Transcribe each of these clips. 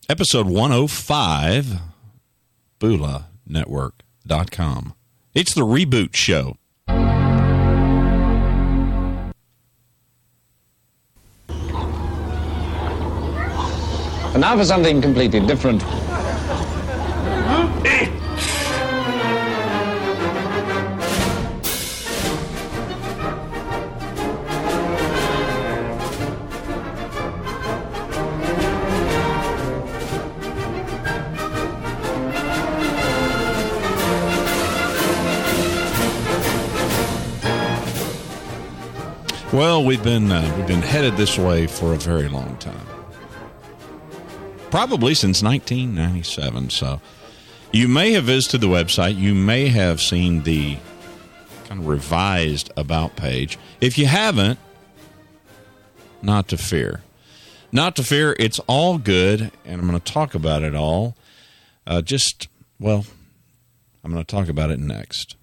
Episode 105, BulaNetwork.com. It's the Reboot Show. And now for something completely different. Well, we've been headed this way for a very long time. Probably since 1997. So you may have visited the website. You may have seen the kind of revised About page. If you haven't, not to fear. Not to fear. It's all good, and I'm going to talk about it all. I'm going to talk about it next.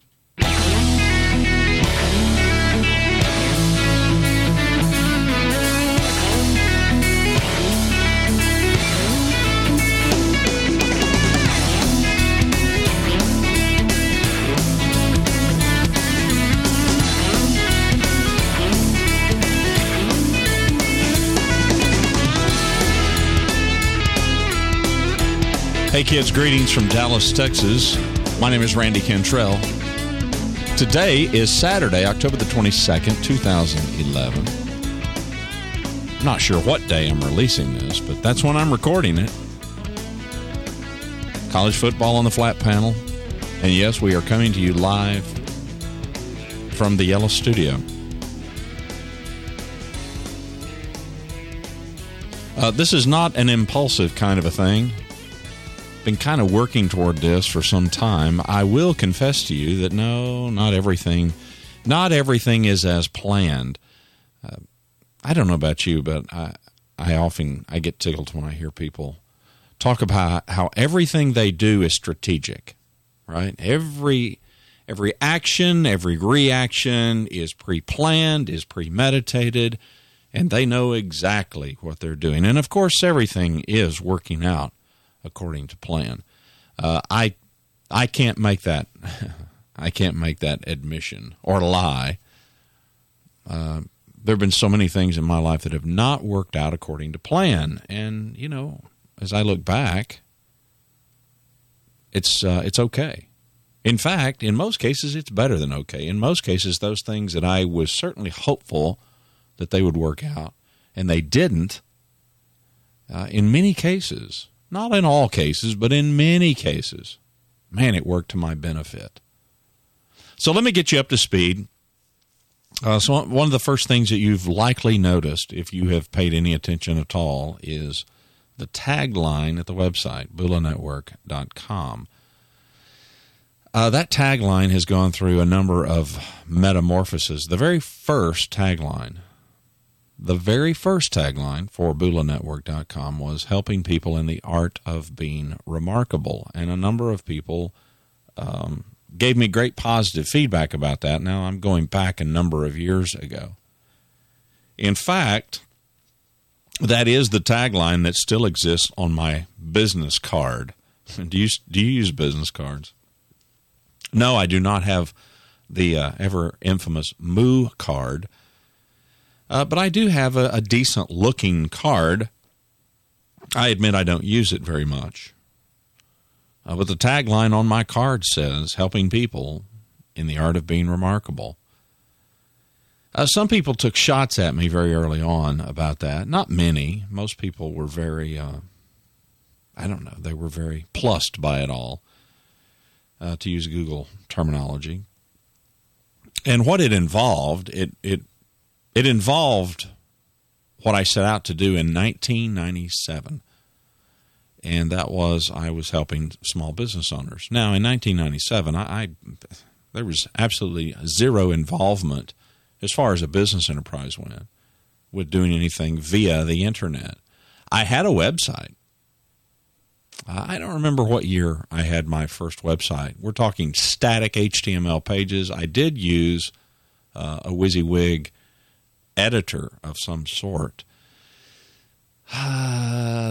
Hey kids, greetings from Dallas, Texas. My name is Randy Cantrell. Today is Saturday, October the 22nd, 2011. I'm not sure what day I'm releasing this, but that's when I'm recording it. College football on the flat panel. And yes, we are coming to you live from the Yellow Studio. This is not an impulsive kind of a thing. Been kind of working toward this for some time. I will confess to you that no, not everything is as planned. I don't know about you, but I get tickled when I hear people talk about how everything they do is strategic, right? Every action, every reaction is pre-planned, is premeditated, and they know exactly what they're doing. And of course, everything is working out according to plan. I can't make that I can't make that admission or lie. There have been so many things in my life that have not worked out according to plan, and as I look back, it's okay. In fact, in most cases, it's better than okay. In most cases, those things that I was certainly hopeful that they would work out, and they didn't. In many cases. Not in all cases, but in many cases, man, it worked to my benefit. So let me get you up to speed. So one of the first things that you've likely noticed, if you have paid any attention at all, is the tagline at the website, BulaNetwork.com. That tagline has gone through a number of metamorphoses. The very first tagline for BulaNetwork.com was helping people in the art of being remarkable. And a number of people gave me great positive feedback about that. Now, I'm going back a number of years ago. In fact, that is the tagline that still exists on my business card. Do you use business cards? No, I do not have the ever infamous Moo card. But I do have a decent-looking card. I admit I don't use it very much. But the tagline on my card says, helping people in the art of being remarkable. Some people took shots at me very early on about that. Not many. Most people were very, they were very plussed by it all, to use Google terminology. And what it involved, it involved what I set out to do in 1997, and that was I was helping small business owners. Now, in 1997, there was absolutely zero involvement as far as a business enterprise went with doing anything via the Internet. I had a website. I don't remember what year I had my first website. We're talking static HTML pages. I did use a WYSIWYG editor of some sort.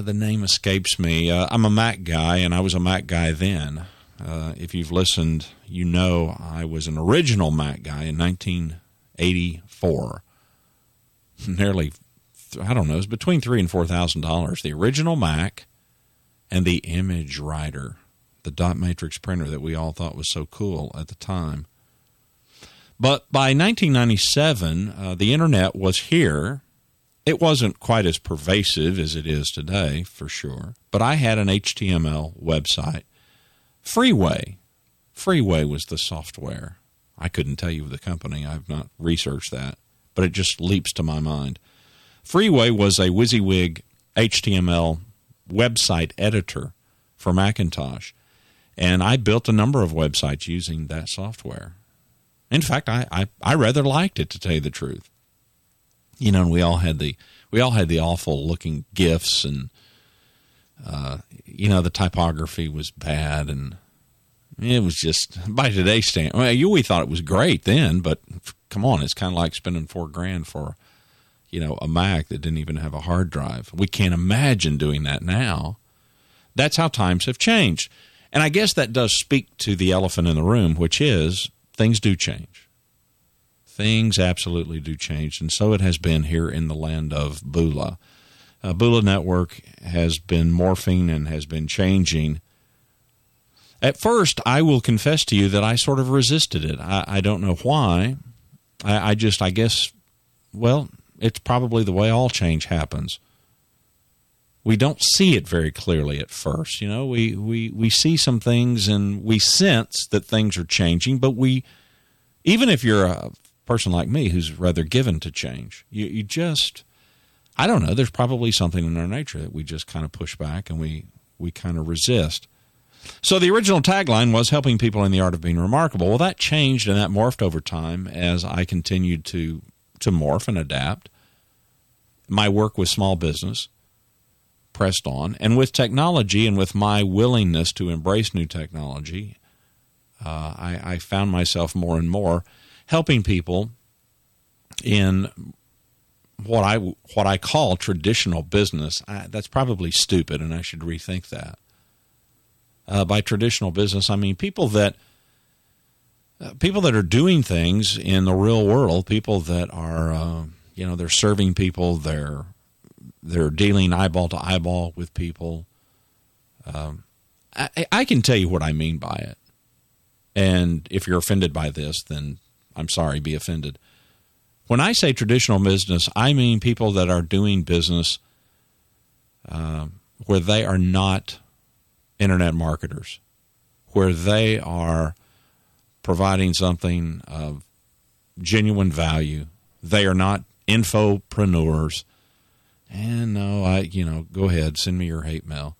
the name escapes me. I'm a Mac guy, and I was a Mac guy then. If you've listened, you know I was an original Mac guy in 1984. Nearly, I don't know, it was between $3,000 and $4,000. The original Mac and the Image Writer, the dot matrix printer that we all thought was so cool at the time. But by 1997, the internet was here. It wasn't quite as pervasive as it is today, for sure. But I had an HTML website. Freeway. Freeway was the software. I couldn't tell you the company. I've not researched that. But it just leaps to my mind. Freeway was a WYSIWYG HTML website editor for Macintosh. And I built a number of websites using that software. In fact, I rather liked it, to tell you the truth. You know, and we all had the awful looking GIFs, and the typography was bad, and it was just, by today's standard, we thought it was great then, but come on, it's kind of like spending $4,000 for a Mac that didn't even have a hard drive. We can't imagine doing that now. That's how times have changed, and I guess that does speak to the elephant in the room, which is things do change. Things absolutely do change, and so it has been here in the land of Bula. Bula Network has been morphing and has been changing. At first, I will confess to you that I sort of resisted it. I don't know why. I guess, well, it's probably the way all change happens. We don't see it very clearly at first. We see some things and we sense that things are changing, but even if you're a person like me who's rather given to change, you just, I don't know, there's probably something in our nature that we just kind of push back and we kind of resist. So the original tagline was helping people in the art of being remarkable. Well, that changed and that morphed over time as I continued to morph and adapt. My work with small business pressed on, and with technology and with my willingness to embrace new technology, I found myself more and more helping people in what I call traditional business. That's probably stupid, and I should rethink that. By traditional business, I mean people that are doing things in the real world. People that are, they're serving people. They're dealing eyeball to eyeball with people. I can tell you what I mean by it. And if you're offended by this, then I'm sorry, be offended. When I say traditional business, I mean people that are doing business where they are not internet marketers, where they are providing something of genuine value. They are not infopreneurs. And no, go ahead, send me your hate mail.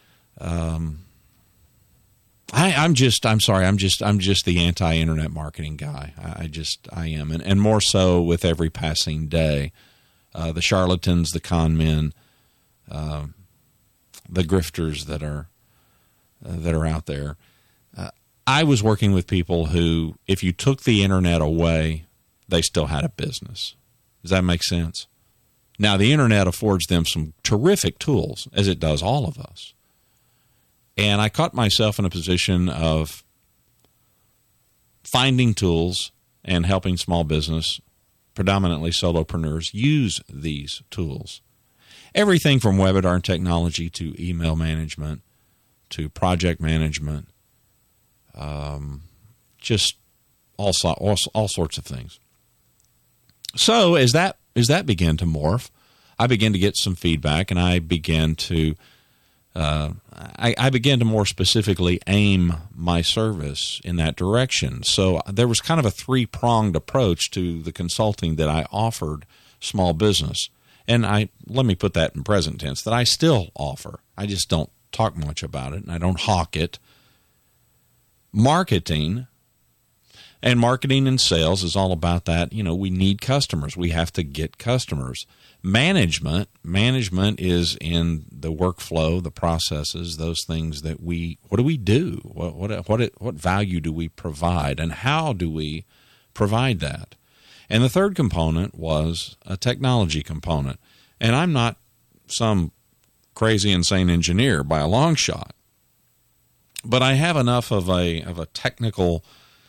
I'm just the anti-internet marketing guy. I am. And more so with every passing day. The charlatans, the con men, the grifters that are out there. I was working with people who, if you took the internet away, they still had a business. Does that make sense? Now, the internet affords them some terrific tools, as it does all of us. And I caught myself in a position of finding tools and helping small business, predominantly solopreneurs, use these tools. Everything from webinar technology to email management to project management, just all sorts of things. So as that began to morph, I began to get some feedback, and I began to more specifically aim my service in that direction. So there was kind of a three-pronged approach to the consulting that I offered small business. And let me put that in present tense, that I still offer. I just don't talk much about it, and I don't hawk it. Marketing and sales is all about that. We need customers. We have to get customers. Management is in the workflow, the processes, those things that what do we do? What value do we provide, and how do we provide that? And the third component was a technology component. And I'm not some crazy, insane engineer by a long shot. But I have enough of a technical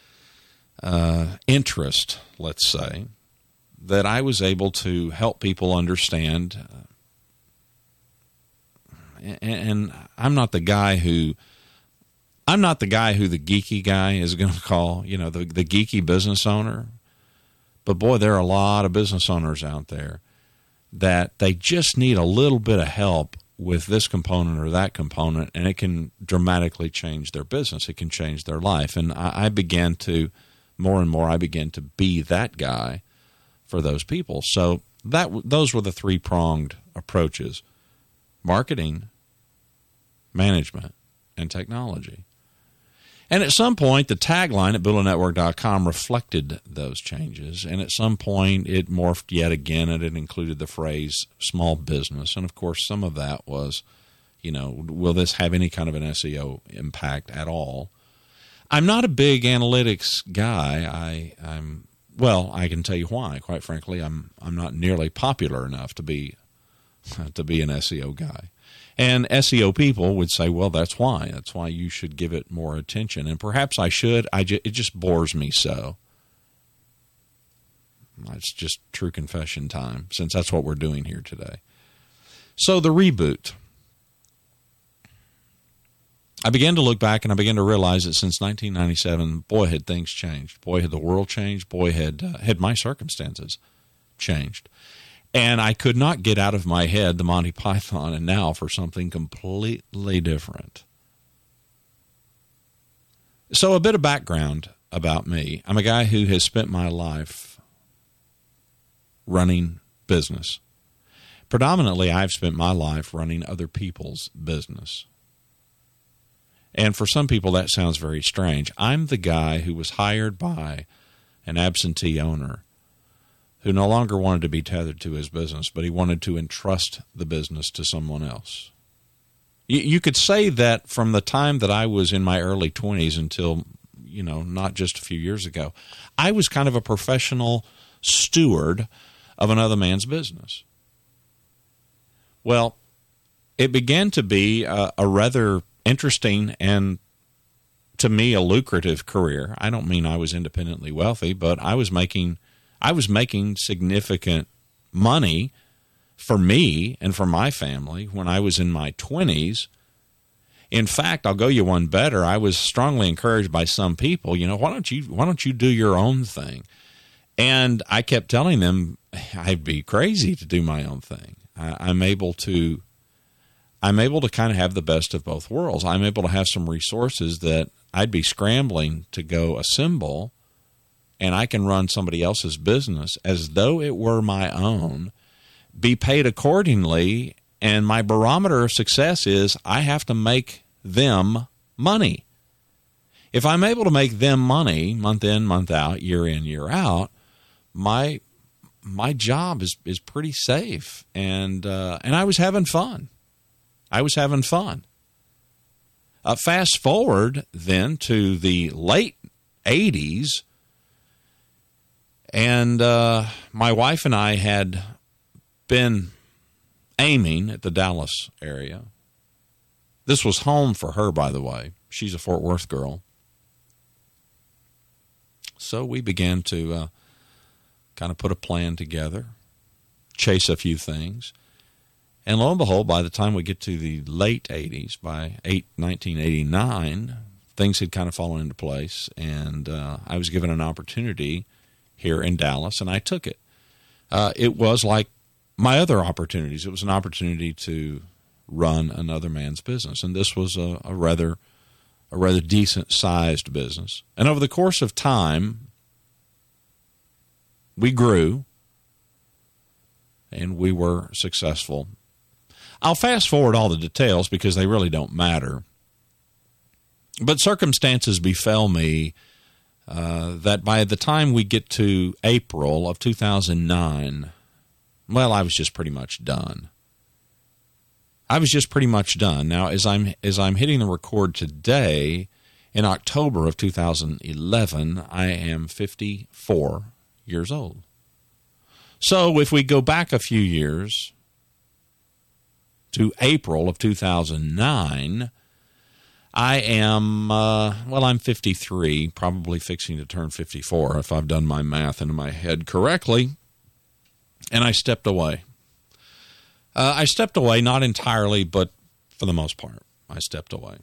interest, let's say, that I was able to help people understand. And I'm not the guy who the geeky guy is going to call, the geeky business owner. But boy, there are a lot of business owners out there that they just need a little bit of help with this component or that component, and it can dramatically change their business. It can change their life. And I began to, more and more, be that guy for those people. So those were the three-pronged approaches: marketing, management, and technology. And at some point, the tagline at BuildANetwork.com reflected those changes. And at some point, it morphed yet again, and it included the phrase small business. And, of course, some of that was, will this have any kind of an SEO impact at all? I'm not a big analytics guy. I can tell you why. Quite frankly, I'm not nearly popular enough to be an SEO guy. And SEO people would say, well, that's why. That's why you should give it more attention. And perhaps I should. It just bores me so. It's just true confession time, since that's what we're doing here today. So the reboot. I began to look back and I began to realize that since 1997, boy, had things changed. Boy, had the world changed. Boy, had my circumstances changed. And I could not get out of my head the Monty Python and now for something completely different. So a bit of background about me. I'm a guy who has spent my life running business. Predominantly, I've spent my life running other people's business. And for some people, that sounds very strange. I'm the guy who was hired by an absentee owner who no longer wanted to be tethered to his business, but he wanted to entrust the business to someone else. You could say that from the time that I was in my early 20s until, not just a few years ago, I was kind of a professional steward of another man's business. Well, it began to be a rather interesting and, to me, a lucrative career. I don't mean I was independently wealthy, but I was making significant money for me and for my family when I was in my 20s. In fact, I'll go you one better. I was strongly encouraged by some people, why don't you do your own thing? And I kept telling them I'd be crazy to do my own thing. I'm able to kind of have the best of both worlds. I'm able to have some resources that I'd be scrambling to go assemble, and I can run somebody else's business as though it were my own, be paid accordingly, and my barometer of success is I have to make them money. If I'm able to make them money month in, month out, year in, year out, my job is pretty safe, and I was having fun. Fast forward then to the late 80s, and my wife and I had been aiming at the Dallas area. This was home for her, by the way. She's a Fort Worth girl. So we began to kind of put a plan together, chase a few things. And lo and behold, by the time we get to the late 80s, by 1989, things had kind of fallen into place, and I was given an opportunity here in Dallas, and I took it. It was like my other opportunities. It was an opportunity to run another man's business, and this was a rather decent-sized business. And over the course of time, we grew, and we were successful. I'll fast forward all the details because they really don't matter. But circumstances befell me that by the time we get to April of 2009, well, I was just pretty much done. Now, as I'm hitting the record today, in October of 2011, I am 54 years old. So if we go back a few years to April of 2009, I am, I'm 53, probably fixing to turn 54 if I've done my math into my head correctly, and I stepped away. I stepped away, not entirely, but for the most part, I stepped away.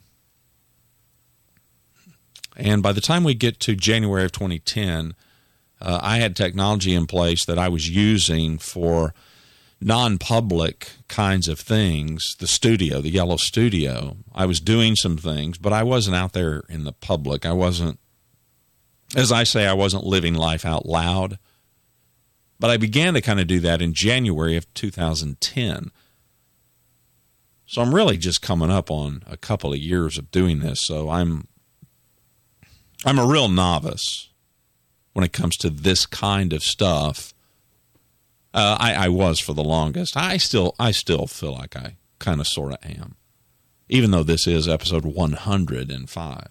And by the time we get to January of 2010, I had technology in place that I was using for non-public kinds of things. The studio, the Yellow Studio, I was doing some things, but I wasn't out there in the public. I wasn't, as I say, I wasn't living life out loud. But I began to kind of do that in January of 2010. So I'm really just coming up on a couple of years of doing this. So I'm a real novice when it comes to this kind of stuff. I was for the longest. I still feel like I kind of sort of am, even though this is episode 105.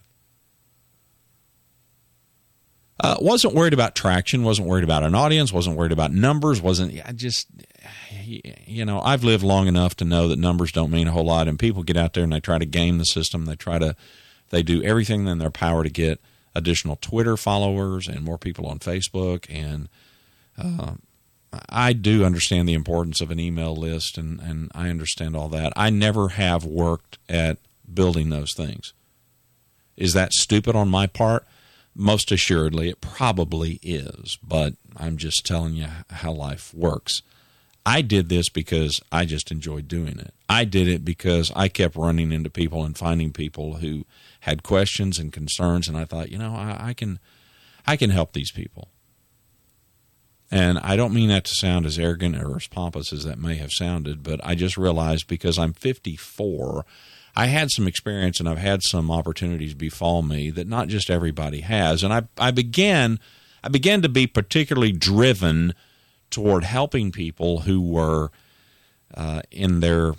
Wasn't worried about traction, wasn't worried about an audience, wasn't worried about numbers, I've lived long enough to know that numbers don't mean a whole lot, and people get out there and they try to game the system. They do everything in their power to get additional Twitter followers and more people on Facebook, and I do understand the importance of an email list, and I understand all that. I never have worked at building those things. Is that stupid on my part? Most assuredly, it probably is, but I'm just telling you how life works. I did this because I just enjoyed doing it. I did it because I kept running into people and finding people who had questions and concerns, and I thought, I can help these people. And I don't mean that to sound as arrogant or as pompous as that may have sounded, but I just realized because I'm 54, I had some experience and I've had some opportunities befall me that not just everybody has. And I began to be particularly driven toward helping people who were in their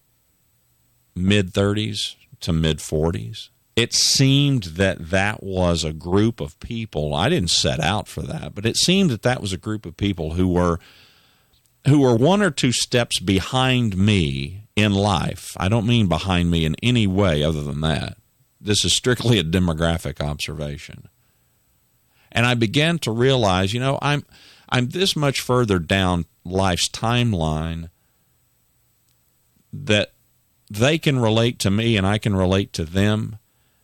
mid-30s to mid-40s. It seemed that was a group of people. I didn't set out for that, but it seemed that was a group of people who were one or two steps behind me in life. I don't mean behind me in any way other than that. This is strictly a demographic observation. And I began to realize, I'm this much further down life's timeline that they can relate to me and I can relate to them.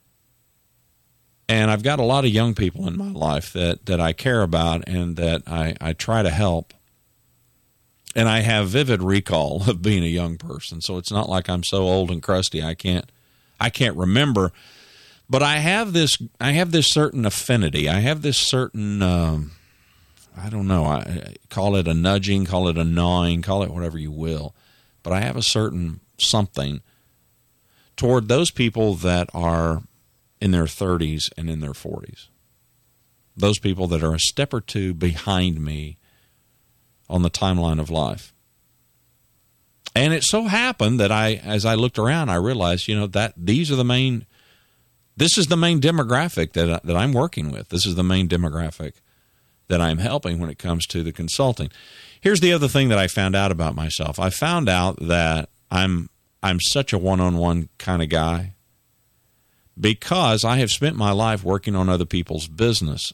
And I've got a lot of young people in my life that I care about and that I try to help. And I have vivid recall of being a young person, so it's not like I'm so old and crusty I can't remember. But I have this certain affinity. I have this certain I don't know. I call it a nudging, call it a gnawing, call it whatever you will. But I have a certain something toward those people that are in their 30s and in their 40s. Those people that are a step or two behind me on the timeline of life. And it so happened that as I looked around, I realized, that this is the main demographic that I'm working with. This is the main demographic that I'm helping when it comes to the consulting. Here's the other thing that I found out about myself. I found out that I'm such a one-on-one kind of guy because I have spent my life working on other people's business.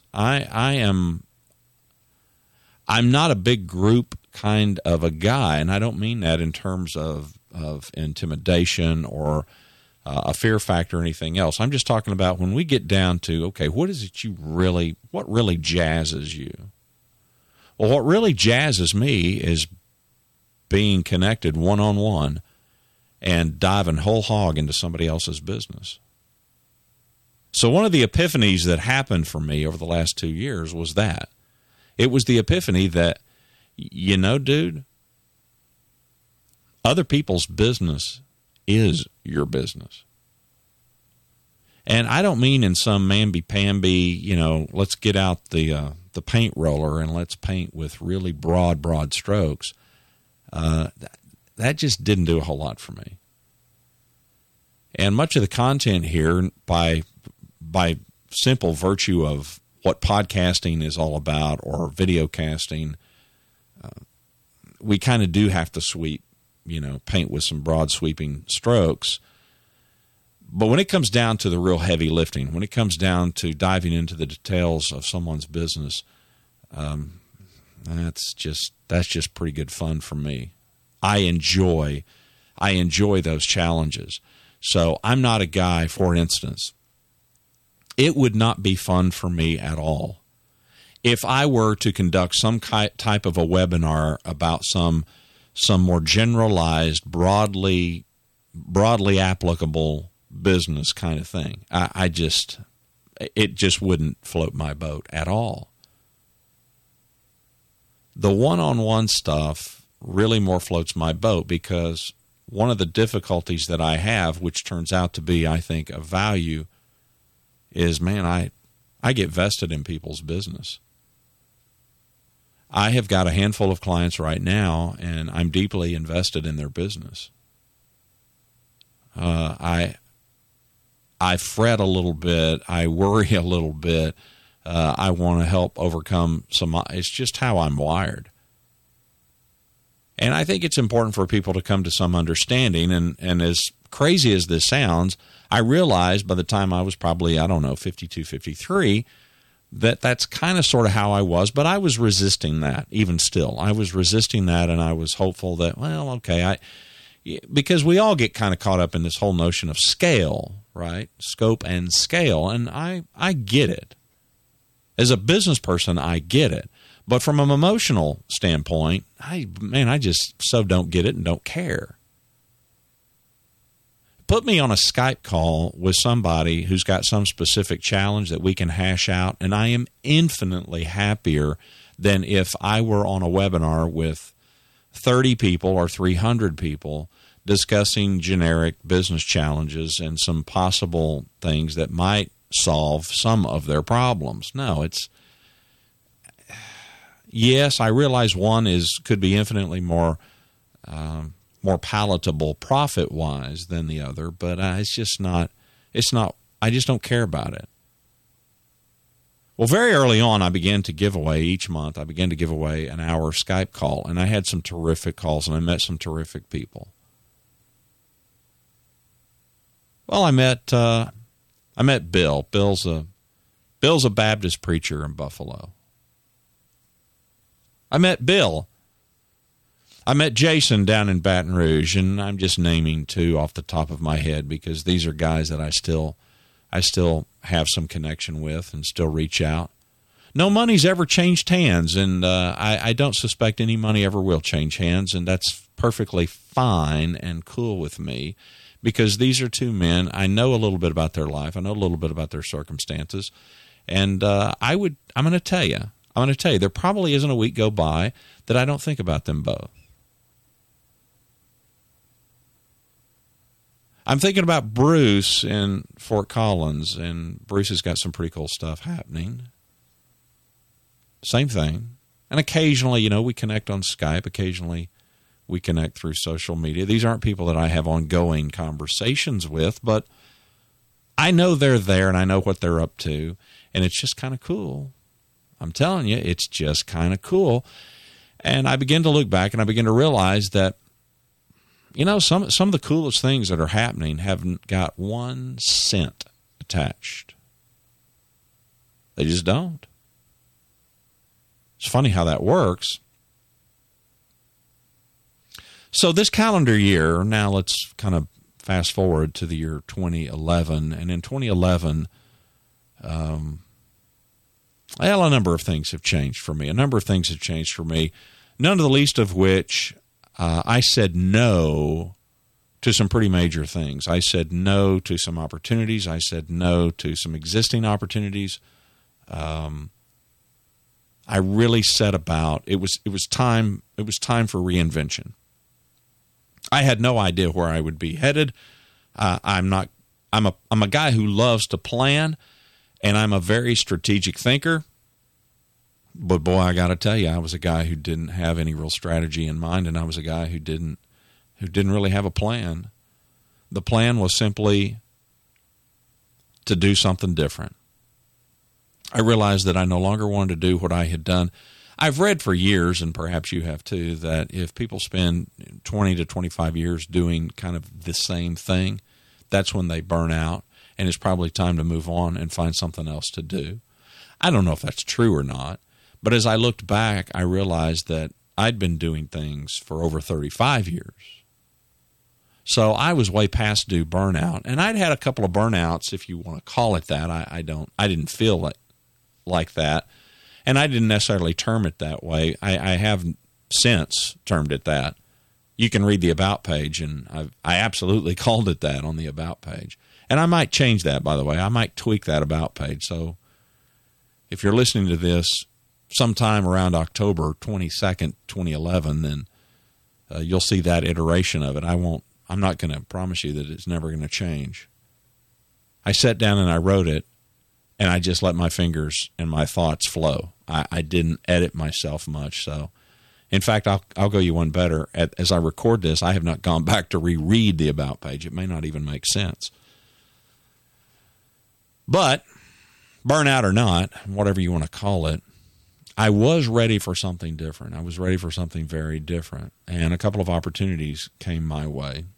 I'm not a big group kind of a guy, and I don't mean that in terms of intimidation or a fear factor or anything else. I'm just talking about when we get down to, okay, what really jazzes you? Well, what really jazzes me is being connected one-on-one and diving whole hog into somebody else's business. So one of the epiphanies that happened for me over the last 2 years was that. It was the epiphany that, dude, other people's business is your business. And I don't mean in some mamby-pamby, let's get out the paint roller and let's paint with really broad strokes. That just didn't do a whole lot for me. And much of the content here, by simple virtue of what podcasting is all about or video casting, we kind of do have to sweep paint with some broad sweeping strokes. But when it comes down to the real heavy lifting, when it comes down to diving into the details of someone's business, that's just pretty good fun for me. I enjoy those challenges. So I'm not a guy, for instance, it would not be fun for me at all if I were to conduct some type of a webinar about some more generalized, broadly applicable business kind of thing. It just wouldn't float my boat at all. The one-on-one stuff really more floats my boat, because one of the difficulties that I have, which turns out to be, I think, of value, is, man, I get vested in people's business. I have got a handful of clients right now, and I'm deeply invested in their business. I fret a little bit. I worry a little bit. I want to help overcome it's just how I'm wired. And I think it's important for people to come to some understanding. And as crazy as this sounds, I realized by the time I was probably, 52, 53, that's kind of sort of how I was. But I was resisting that even still. I was resisting that, and I was hopeful that, well, okay, because we all get kind of caught up in this whole notion of scale, right? Scope and scale. And I get it. As a business person, I get it. But from an emotional standpoint, I just so don't get it and don't care. Put me on a Skype call with somebody who's got some specific challenge that we can hash out, and I am infinitely happier than if I were on a webinar with 30 people or 300 people discussing generic business challenges and some possible things that might solve some of their problems. No, yes, I realize one could be infinitely more palatable profit-wise than the other, but it's not, I just don't care about it. Well, very early on, I began to give away each month. I began to give away an hour Skype call, and I had some terrific calls, and I met some terrific people. Well, I met Bill. Bill's a Baptist preacher in Buffalo. I met Bill. I met Jason down in Baton Rouge, and I'm just naming two off the top of my head because these are guys that I still have some connection with and still reach out. No money's ever changed hands, and I don't suspect any money ever will change hands, and that's perfectly fine and cool with me because these are two men. I know a little bit about their life. I know a little bit about their circumstances, and I'm going to tell you, there probably isn't a week go by that I don't think about them both. I'm thinking about Bruce in Fort Collins, and Bruce has got some pretty cool stuff happening. Same thing. And occasionally, we connect on Skype. Occasionally, we connect through social media. These aren't people that I have ongoing conversations with, but I know they're there, and I know what they're up to, and it's just kind of cool. I'm telling you, it's just kind of cool. And I begin to look back, and I begin to realize that some of the coolest things that are happening haven't got 1 cent attached. They just don't. It's funny how that works. So this calendar year, now let's kind of fast forward to the year 2011. And in 2011, a number of things have changed for me. None of the least of which I said no to some pretty major things. I said no to some opportunities. I said no to some existing opportunities. I really set about it was time for reinvention. I had no idea where I would be headed. I'm a guy who loves to plan, and I'm a very strategic thinker. But boy, I got to tell you, I was a guy who didn't have any real strategy in mind, and I was a guy who didn't really have a plan. The plan was simply to do something different. I realized that I no longer wanted to do what I had done. I've read for years, and perhaps you have too, that if people spend 20 to 25 years doing kind of the same thing, that's when they burn out, and it's probably time to move on and find something else to do. I don't know if that's true or not, but as I looked back, I realized that I'd been doing things for over 35 years. So I was way past due burnout, and I'd had a couple of burnouts, if you want to call it that. I didn't feel it like that, and I didn't necessarily term it that way. I have since termed it that. You can read the About page, and I absolutely called it that on the About page. And I might change that, by the way. I might tweak that About page. So if you're listening to this sometime around October 22nd, 2011, then you'll see that iteration of it. I'm not going to promise you that it's never going to change. I sat down and I wrote it, and I just let my fingers and my thoughts flow. I didn't edit myself much. So, in fact, I'll go you one better. As I record this, I have not gone back to reread the About page. It may not even make sense. But, burnout or not, whatever you want to call it, I was ready for something different. I was ready for something very different. And a couple of opportunities came my way.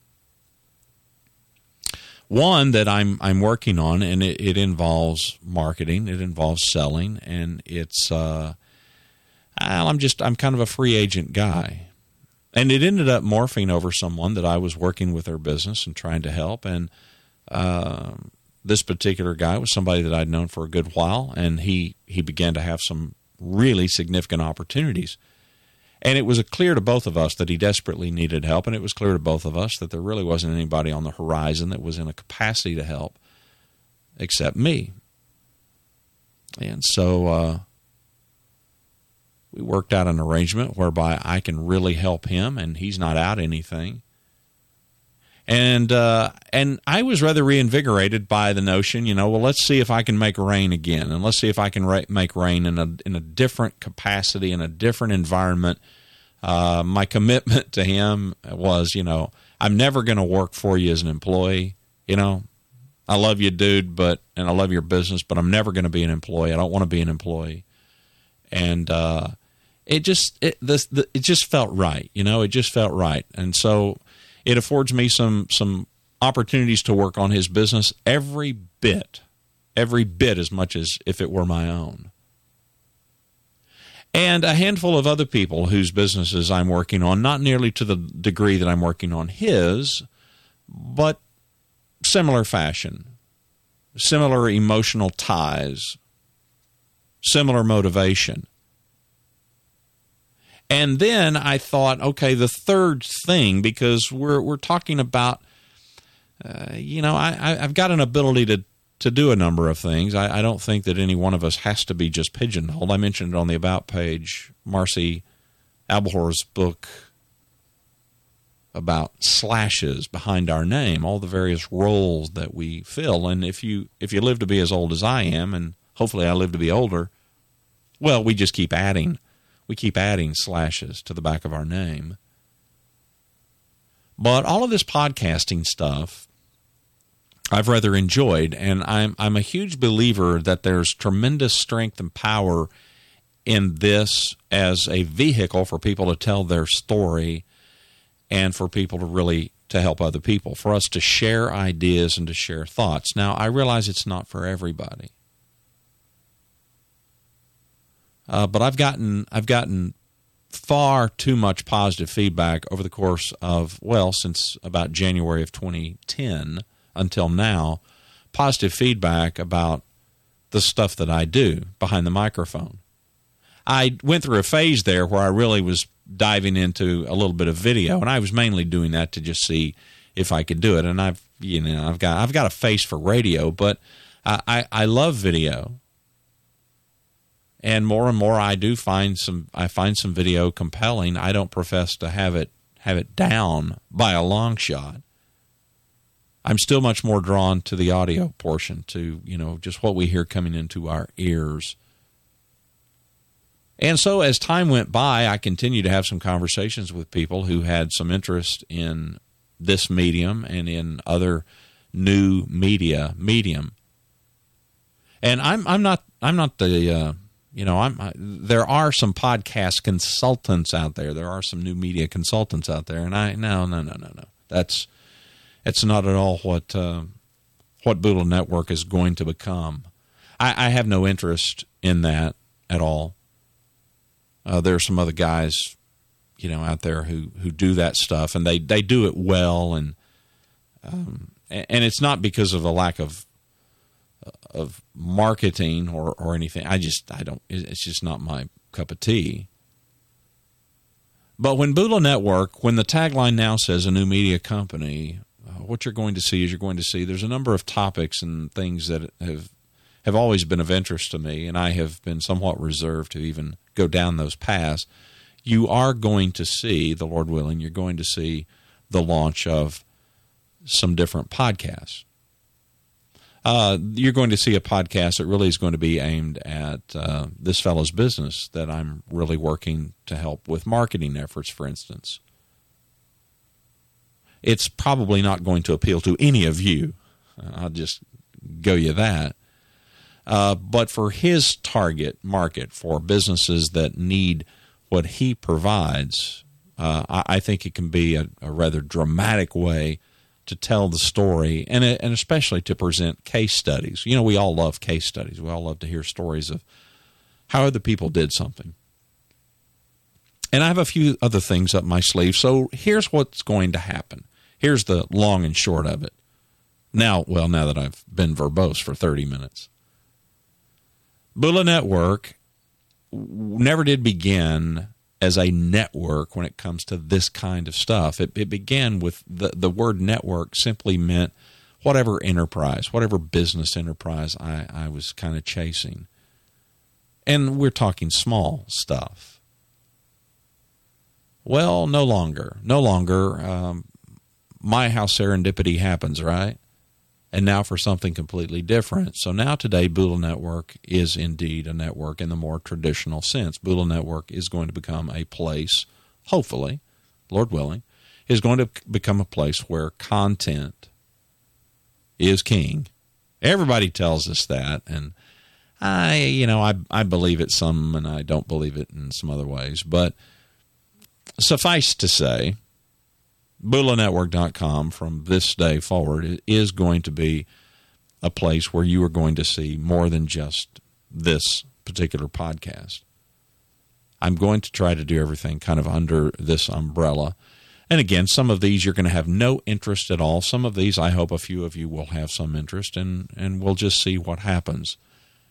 One that I'm working on, and it involves marketing, it involves selling, and it's I'm kind of a free agent guy. And it ended up morphing over someone that I was working with their business and trying to help. And this particular guy was somebody that I'd known for a good while, and he began to have some really significant opportunities. And it was clear to both of us that he desperately needed help, and it was clear to both of us that there really wasn't anybody on the horizon that was in a capacity to help except me. And so we worked out an arrangement whereby I can really help him, and he's not out anything. And I was rather reinvigorated by the notion, let's see if I can make rain again, and let's see if I can make rain in a different capacity, in a different environment. My commitment to him was, I'm never going to work for you as an employee. I love you, dude, and I love your business, but I'm never going to be an employee. I don't want to be an employee. And it just felt right. It just felt right, and so. It affords me some opportunities to work on his business every bit as much as if it were my own. And a handful of other people whose businesses I'm working on, not nearly to the degree that I'm working on his, but similar fashion, similar emotional ties, similar motivation. And then I thought, okay, the third thing, because we're talking about, I've got an ability to do a number of things. I don't think that any one of us has to be just pigeonholed. I mentioned it on the About page, Marcy Abelhor's book about slashes behind our name, all the various roles that we fill. And if you live to be as old as I am, and hopefully I live to be older, well, we just keep adding. We keep adding slashes to the back of our name. But all of this podcasting stuff I've rather enjoyed, and I'm a huge believer that there's tremendous strength and power in this as a vehicle for people to tell their story and for people to help other people, for us to share ideas and to share thoughts. Now, I realize it's not for everybody. But I've gotten far too much positive feedback over the course of, since about January of 2010 until now, positive feedback about the stuff that I do behind the microphone. I went through a phase there where I really was diving into a little bit of video, and I was mainly doing that to just see if I could do it. And I've got a face for radio, but I love video. And more I do find some video compelling. I don't profess to have it down by a long shot. I'm still much more drawn to the audio portion, to just what we hear coming into our ears. And so as time went by, I continued to have some conversations with people who had some interest in this medium and in other new medium. And I'm not the there are some podcast consultants out there. There are some new media consultants out there, and no. It's not at all what Boodle Network is going to become. I have no interest in that at all. There are some other guys, out there who do that stuff, and they do it well, and it's not because of a lack of marketing or anything. I don't. It's just not my cup of tea. But when Boodle Network, when the tagline now says a new media company, what you're going to see there's a number of topics and things that have always been of interest to me, and I have been somewhat reserved to even go down those paths. You are going to see, the Lord willing, you're going to see the launch of some different podcasts. You're going to see a podcast that really is going to be aimed at this fellow's business that I'm really working to help with marketing efforts, for instance. It's probably not going to appeal to any of you. I'll just go you that. But for his target market, for businesses that need what he provides, I think it can be a rather dramatic way to tell the story, and especially to present case studies. We all love case studies. We all love to hear stories of how other people did something. And I have a few other things up my sleeve. So here's what's going to happen. Here's the long and short of it. Now that I've been verbose for 30 minutes. Boodle Network never did begin as a network when it comes to this kind of stuff. It began with the word network simply meant whatever enterprise, whatever business enterprise I was kind of chasing. And we're talking small stuff. Well, no longer. My how serendipity happens, right? And now for something completely different. So now today, Boodle Network is indeed a network in the more traditional sense. Boodle Network is going to become a place, hopefully, Lord willing, is going to become a place where content is king. Everybody tells us that, and I believe it some, and I don't believe it in some other ways. But suffice to say, BoodleNetwork.com from this day forward is going to be a place where you are going to see more than just this particular podcast. I'm going to try to do everything kind of under this umbrella. And again, some of these you're going to have no interest at all. Some of these, I hope a few of you will have some interest, and we'll just see what happens.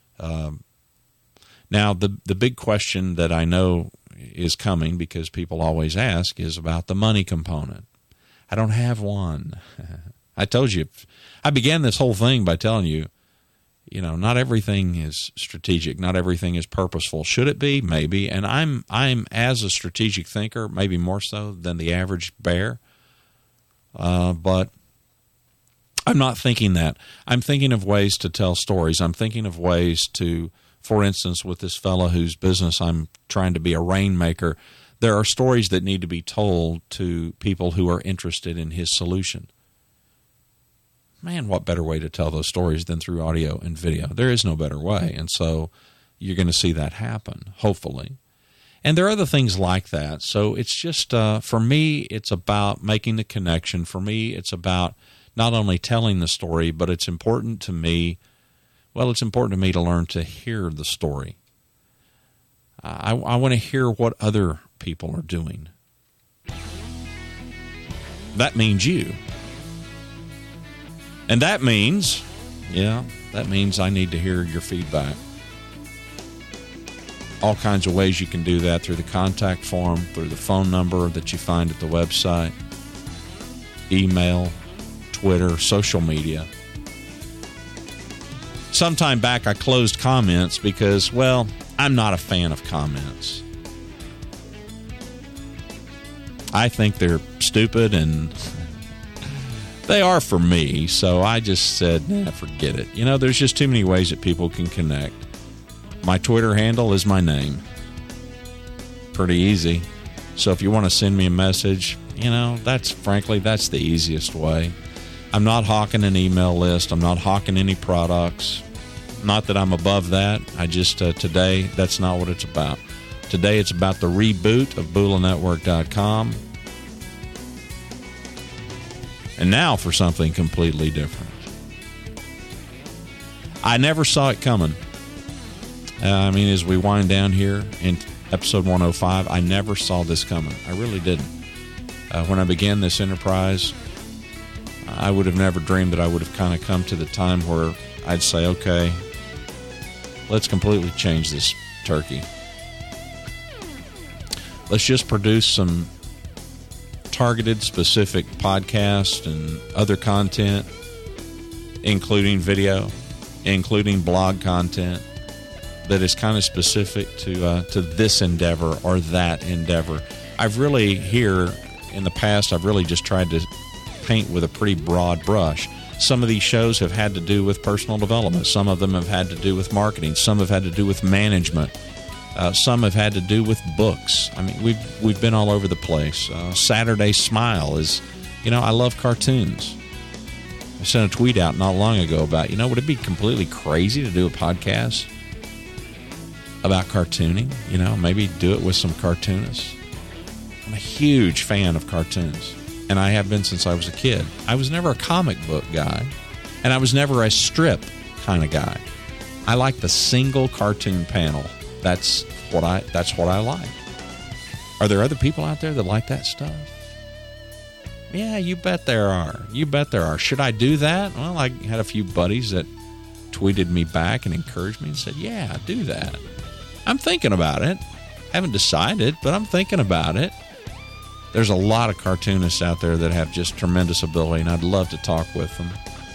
Now, the big question that I know is coming, because people always ask, is about the money component. I don't have one. I told you, I began this whole thing by telling you, not everything is strategic. Not everything is purposeful. Should it be? Maybe. And I'm as a strategic thinker, maybe more so than the average bear. But I'm not thinking that. I'm thinking of ways to tell stories. I'm thinking of ways to, for instance, with this fellow whose business I'm trying to be a rainmaker, there are stories that need to be told to people who are interested in his solution. Man, what better way to tell those stories than through audio and video? There is no better way, and so you're going to see that happen, hopefully. And there are other things like that. So it's just, for me, it's about making the connection. For me, it's about not only telling the story, but it's important to me, to learn to hear the story. I want to hear what other people are doing. That means you. And that means I need to hear your feedback. All kinds of ways you can do that through the contact form, through the phone number that you find at the website, email, Twitter, social media. Sometime back I closed comments because, I'm not a fan of comments. I think they're stupid, and they are for me, so I just said, forget it. There's just too many ways that people can connect. My Twitter handle is my name. Pretty easy. So if you want to send me a message, that's the easiest way. I'm not hawking an email list. I'm not hawking any products. Not that I'm above that. I just, today, that's not what it's about. Today, it's about the reboot of BulaNetwork.com. And now for something completely different. I never saw it coming. As we wind down here in episode 105, I never saw this coming. I really didn't. When I began this enterprise, I would have never dreamed that I would have kind of come to the time where I'd say, okay, let's completely change this turkey. Let's just produce some targeted, specific podcasts and other content, including video, including blog content that is kind of specific to this endeavor or that endeavor. I've really here in the past, I've really just tried to paint with a pretty broad brush. Some of these shows have had to do with personal development. Some of them have had to do with marketing. Some have had to do with management. Some have had to do with books. We've been all over the place. Saturday Smile is, I love cartoons. I sent a tweet out not long ago about, would it be completely crazy to do a podcast about cartooning? Maybe do it with some cartoonists. I'm a huge fan of cartoons, and I have been since I was a kid. I was never a comic book guy, and I was never a strip kind of guy. I like the single cartoon panel. That's what I like. Are there other people out there that like that stuff? Yeah, you bet there are. You bet there are. Should I do that? Well, I had a few buddies that tweeted me back and encouraged me and said, yeah, do that. I'm thinking about it. Haven't decided, but I'm thinking about it. There's a lot of cartoonists out there that have just tremendous ability, and I'd love to talk with them.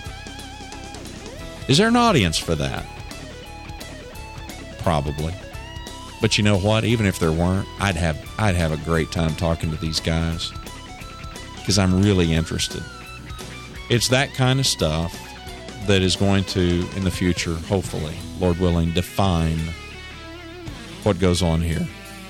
Is there an audience for that? Probably. But you know what? Even if there weren't, I'd have a great time talking to these guys because I'm really interested. It's that kind of stuff that is going to, in the future, hopefully, Lord willing, define what goes on here.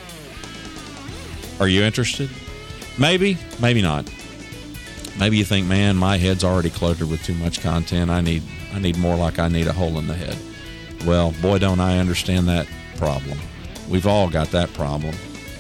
Are you interested? Maybe, maybe not. Maybe you think, man, my head's already cluttered with too much content. I need more, like I need a hole in the head. Well, boy, don't I understand that problem. We've all got that problem.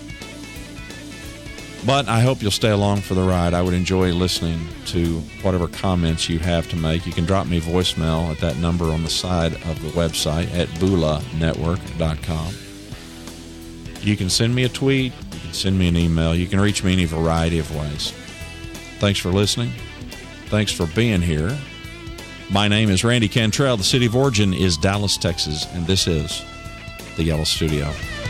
But I hope you'll stay along for the ride. I would enjoy listening to whatever comments you have to make. You can drop me voicemail at that number on the side of the website at BulaNetwork.com. You can send me a tweet. You can send me an email. You can reach me any variety of ways. Thanks for listening. Thanks for being here. My name is Randy Cantrell. The city of origin is Dallas, Texas, and this is the Yellow Studio.